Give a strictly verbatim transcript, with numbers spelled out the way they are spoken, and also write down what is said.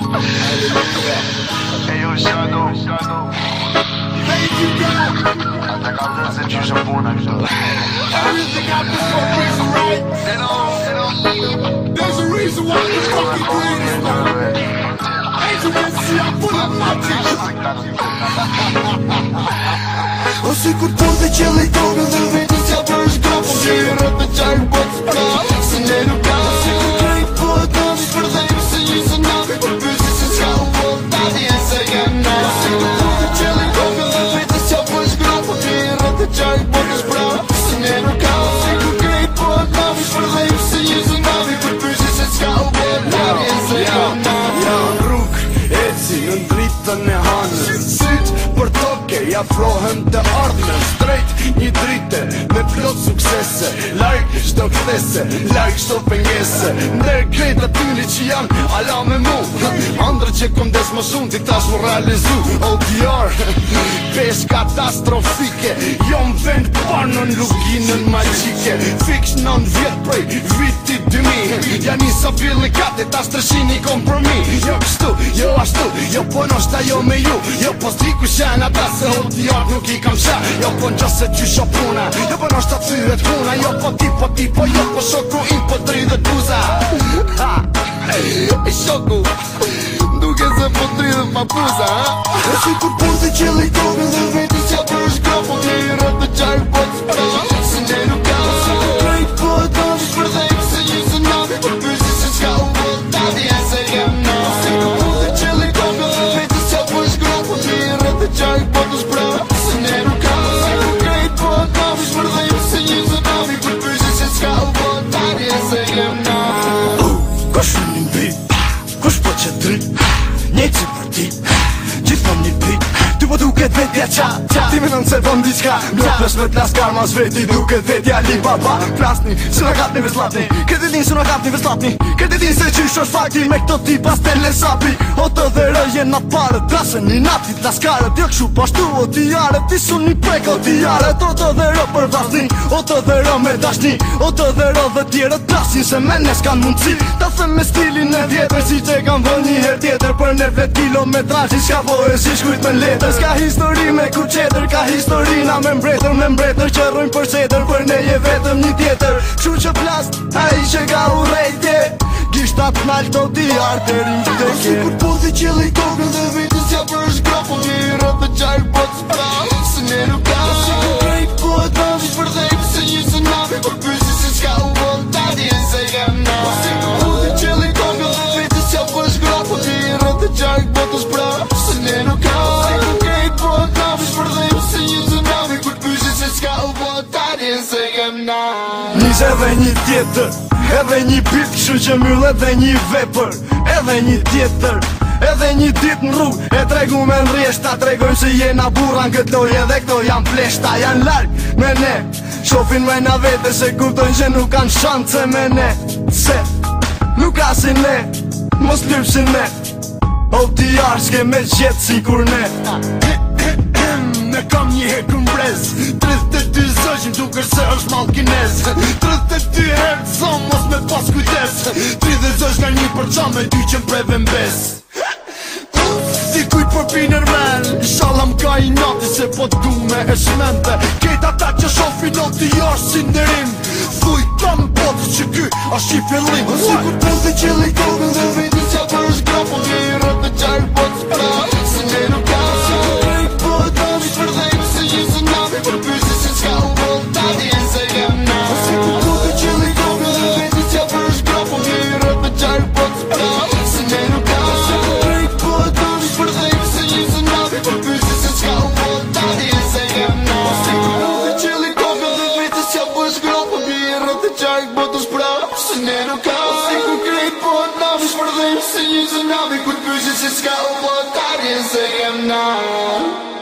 Hey yo Shadow, Thank you God. ata ka vënë se qyshe puna kështu. Everything happens for a reason, right? They know, they know. There's a reason why we fucking doing this, man. Ain't you gonna see I'm full of magic? O sikur por të qelli tokën dhe vetës ja për shkapën Gjirët të qajnë bëtë sprap Se ne nuk ka O sikur krejt po e të vish për dhejmë se një së navi Për pysi se s'ka u bëtë ta djenë se jem na O sikur por të qelli tokën dhe vetës ja për shkapën Gjirët të qajnë bëtë sprap Se ne nuk ka O sikur krejt po e të vish për dhejmë se një së navi Për pysi se s'ka u bëtë ta djenë se jem na Ja në rrug, eci në dritën e hanës Syt për toke, ja frohen të ardhmen Strejt një drite, me plot suksese Lark shto kthese, lark shto pengese Ndër krejt atyri që janë ala me mu Andrë që kom des më shumë, ti tash më realizu O D R, pesh katastrofike Jo më vend panën luginën magjike Fiks nën vjet prej vitit dy mi Ja nisa pilli kate, tash të shini kompromi Jo kështu, jo ashtu, jo po noshta jo me ju Jo po s'di ku shen ata se o D R nuk i kam shen Jo po n'gjose qysho puna, jo po noshta thyret puna Jo po ti po ti po jo po shoku im po dridhet buza Ha, e shoku, duke se po dridhet ma buza ha E sikur por të qelli tokën dhe vetës ja për shkapën Gjirët të qajnë bëtë sprap Se ne nuk ka O sikur krejt po e të vish për dhejmë se një së navi Për pysi se s'ka u bëtë ta djenë se jem na O sikur por të qelli tokën dhe vetës ja për shkapën Gjirët të qajnë bëtë sprap Se ne nuk ka O sikur krejt po e të vish për dhejmë se një së navi Për pysi se s'ka u bëtë ta djenë se jem na Kush në një bit, kush po që drit Një që për ti, gjithmon një pit Ty po duket vetja qa, qa Ti me nënë se vëm diqka Mjopës me t'laskar mas veti Duket vetja li baba Plasni, së në kap një veslatni Këtë din së në kap një veslatni Këtë din se qysh është fakti Me këto ti pas të le sapi O të dhe rëjen na pare Trasën një natit laskarët Jo këshu pashtu o dijarët Ti su një prek o dijarët O të dhe rë për vlasni O të dhe rë me dashni O të dhe rë dhe tjerët Trasin se me nes kanë mundësi Ta them me stilin e vjetër Si që kam vë një her tjetër Për ne vet kilometrajin Shka pojë si shkujt me letër Ska histori me ku qeter Ka historina me mbretër Me mbretër që rrujnë për qeter Për ne je vetëm një tjetër Qu që plast A i që ka u rejtje Gishtat nalt o dijarë të rinjë të O sikur po të qelli tokën dhe vetës ja për shkapën Gjirët të qajnë bëtë sprap Se ne nuk ka O sikur krejt po e të vish për dhejmë se një së navi Për pysi se s'ka u bëtë ta djenë se jem na O sikur po të qelli tokën dhe vetës ja për shkapën Gjirët të qajnë bëtë sprap Se ne nuk ka O sikur krejt po e të vish për dhejmë se një së navi Për pysi se s'ka u bëtë ta djenë se jem na Nis edhe një tjetër Edhe një pit kështu që myll edhe një vepër Edhe një tjetër Edhe një dit në rrug E tregu me nrjeshta Tregojmë se jena burra në këtë loj Edhe këto janë pleshta Janë larg me ne Shofin me na vete Se kuptojnë që nuk kanë shance me ne Se nuk ka si ne Mos lyp si ne O t'jar s'ke me qetë si kur ne Ne kam një hekur mbrez tridhjet e dy zëgjim duker se është mall kinez tridhjet e dy herë zom mos me pas kujdes tridhjet zëgj nga një përçam me dy që mpreve mbes Si kujt për piner men Inshallah m'ka i nati se po du me e shmente Kejt ata që shofin o t'i jash si nderim Thuj kam botë që ky është i fillim O sikur po të qelli tokën dhe vetës ja për shkapën Gjirët të qajnë bëtë sprap Se ne nuk ka O sikur krejt po e të vish për dhejmë se një së navi Për pysi se s'ka u bëtë ta djenë se jem na O sikur po të qelli tokën dhe vetës ja për shkapën Gjirët të qajnë bëtë sprap Se ne nuk ka O sikur krejt po e të vish për dhejmë se një së navi Për pysi se s'ka u bëtë ta djenë se jem na O sikur po të qelli tokën dhe vetës ja për shkapën Gjirët të qajnë bëtë sprap Se ne nuk ka O sikur krejt po e të vish për dhejmë se një së navi Për pysi se s'ka u bëtë ta djenë se jem na